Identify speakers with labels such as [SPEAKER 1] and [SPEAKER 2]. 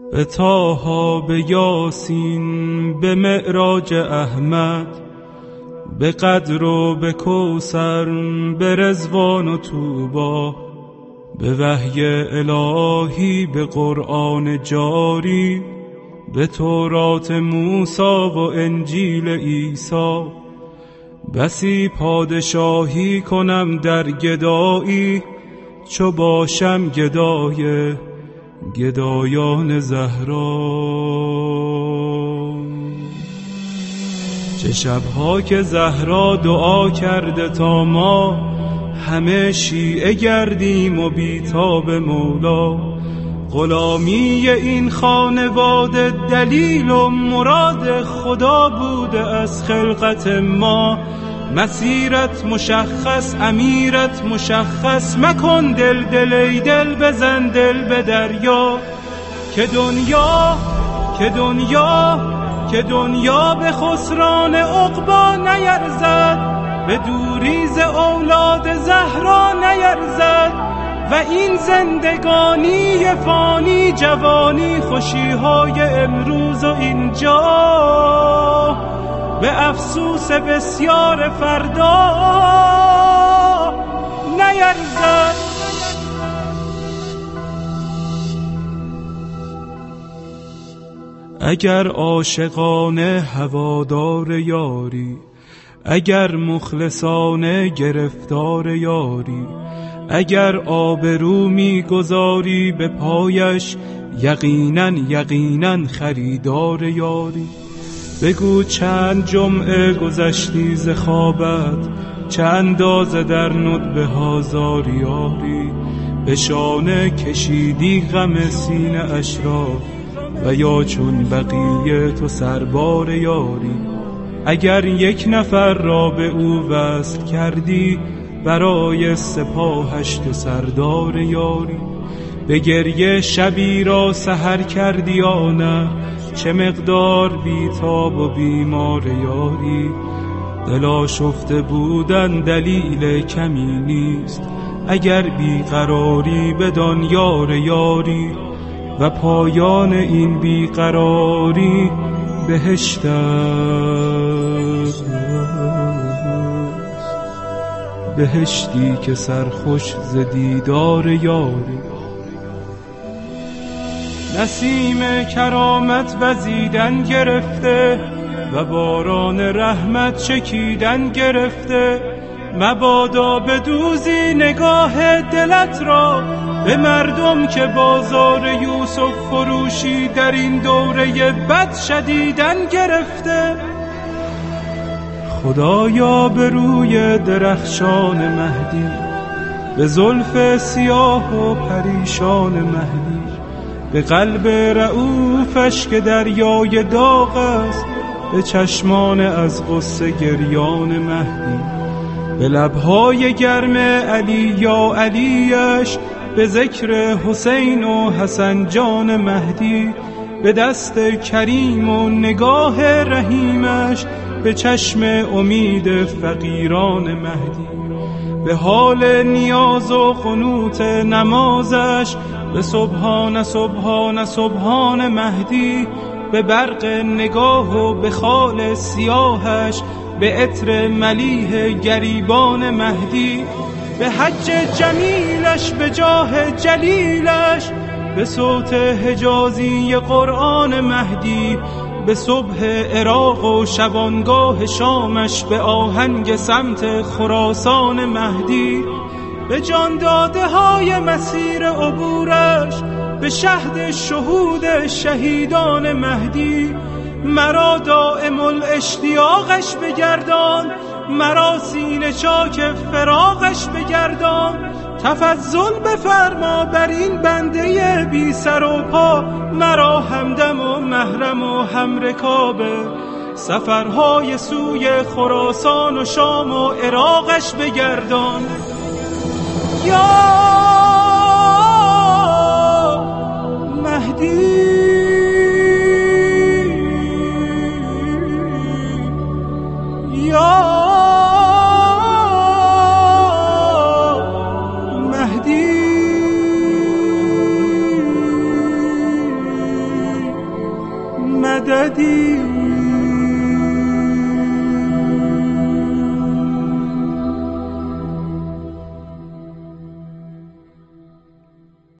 [SPEAKER 1] به طه، به یاسین، به معراج احمد، به قدر و به کوثر، به رضوان و طوبی، به وحی الهی، به قرآن جاری، به تورات موسی و انجیل عیسی. بسی پادشاهی کنم در گدایی، چو باشم گدای گدایان زهرا. چه شبها که زهرا دعا کرده تا ما همه شیعه گردیم و بیتاب مولا. غلامی این خانواده دلیل و مراد خدا بوده از خلقت ما. مسیرت مشخص، امیرت مشخص، مکن دل ای دل، بزن دل به دریا. که دنیا به خسران عقبی نیرزد، به دوریز اولاد زهرا نیرزد. و این زندگانی فانی، جوانی خوشیهای امروز و اینجا، به افسوس بسیار فردا نیرزد. اگر عاشقانه هوادار یاری، اگر مخلصانه گرفتار یاری، اگر آبرو می‌گذاری به پایش، یقیناً خریدار یاری. بگو چند جمعه گذشتی ز خوابت، چه اندازه در ندبه ها زاریاری. به شانه کشیدی غم سینه اش را، و یا چون بقیه تو سربار یاری. اگر یک نفر را به او وصل کردی، برای سپاهش تو سردار یاری. به گریه شبی را سحر کردی یا نه، چه مقدار بیتاب و بیمار یاری. دل آشفته بودن دلیل کمی نیست، اگر بیقراری بدان یار یاری. و پایان این بیقراری بهشت است، بهشتی که سرخوش ز دیدار یاری. نسیم کرامت وزیدن گرفته، و باران رحمت چکیدن گرفته. مبادا بدوزی نگاه دلت را به مردم که بازار یوسف فروشی در این دوره بد شدیدن گرفته. خدایا به روی درخشان مهدی، به زلف سیاه و پریشان مهدی، به قلب رؤوفش که دریای داغ است، به چشمان از غصه گریان مهدی، به لبهای گرم علی یا علیش، به ذکر حسین و حسن جان مهدی، به دست کریم و نگاه رحیمش، به چشم امید فقیران مهدی، به حال نیاز و قنوت نمازش، به سبحان سبحان سبحان مهدی، به برق نگاه و به خال سیاهش، به عطر ملیح گریبان مهدی، به حج جمیلش، به جاه جلیلش، به صوت حجازی قرآن مهدی، به صبح عراق و شبانگاه شامش، به آهنگ سمت خراسان مهدی، به جان داده های مسیر عبورش، به شهد شهود شهیدان مهدی. مرا دائم الاشتیاقش بگردان، مرا سینه چاک فراقش بگردان. تفضل بفرما بر این بنده بی سر و پا، مرا همدم و محرم و همرکابه. سفرهای سوی خراسان و شام و عراقش بگردان. یا مهدی، یا مهدی. واردی